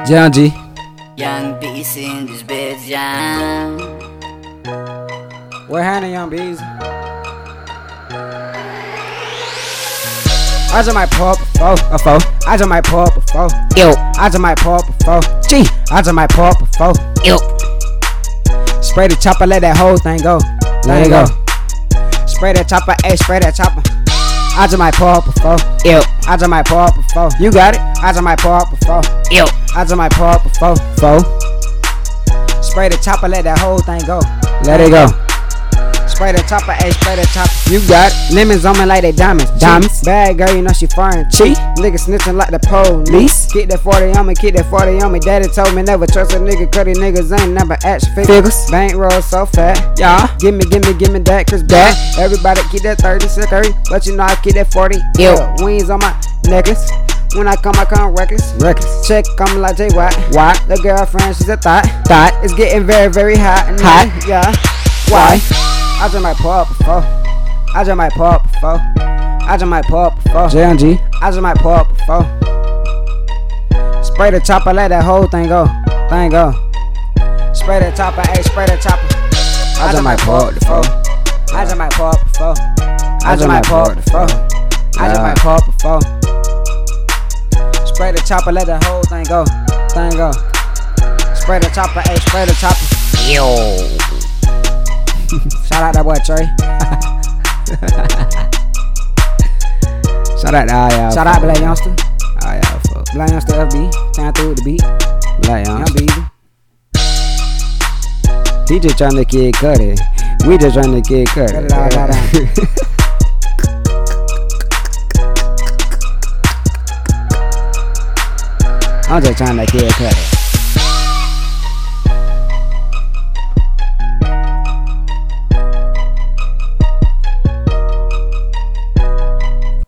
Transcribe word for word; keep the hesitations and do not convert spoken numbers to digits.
Young G. Young Beast in this bitch, young. What happened, Young Beast? I just might pull up before, a foe. I just might pull up before. Yo. I just might pull up before. G. I just might pull up before. Yo. Spray the chopper, let that whole thing go. Let it go. Spray that chopper, ayy, spray that chopper. I just might pull up before. Yo. I just might pull up before. You got it. I just might pull up before. Yo. I just might pull up before. Foe. Spray the chopper, let that whole thing go. Let it go. Spray the chopper, ayy, spray the chopper. You got it. Lemons on me like they diamonds. Diamonds. Bad girl, you know she foreign. Cheat. Nigga snitching like the police. Keep that forty on me, keep that forty on me. Daddy told me never trust a nigga, cause these niggas ain't never action figures. Bankroll so fat. Yeah. Gimme, gimme, gimme that, cause that. Everybody keep that thirty, thirty. But you know I keep that forty. Yo. Wings on my necklace. When I come, I come reckless. Reckless. Check, I'm like J Watt. Watt. The girlfriend, she's a thought. Thought. It's getting very, very hot. And hot. Yeah. Why? I just might pull up before. I just might pull up before. I just might pull up before. J N G. I just might pull up before. Spray the chopper, let that whole thing go. Thing go. Spray the chopper, ayy, spray the chopper. I just might pull up before. I just might pull up before. I just might pull up before. I just might pull up before. Spray the chopper, let the whole thing go. Thing go. Spray the chopper, ayy, spray the chopper. Yo. Shout out that boy Trey. Shout out to all y'all. Shout out Black Youngster. All y'all fuck. Black Youngster F B. Time through with the beat. Black Young Youngster. Beezy. He just tryna kid cut it. We just tryna kid cut Cut it. it all down. I'm just trying to kid cut it.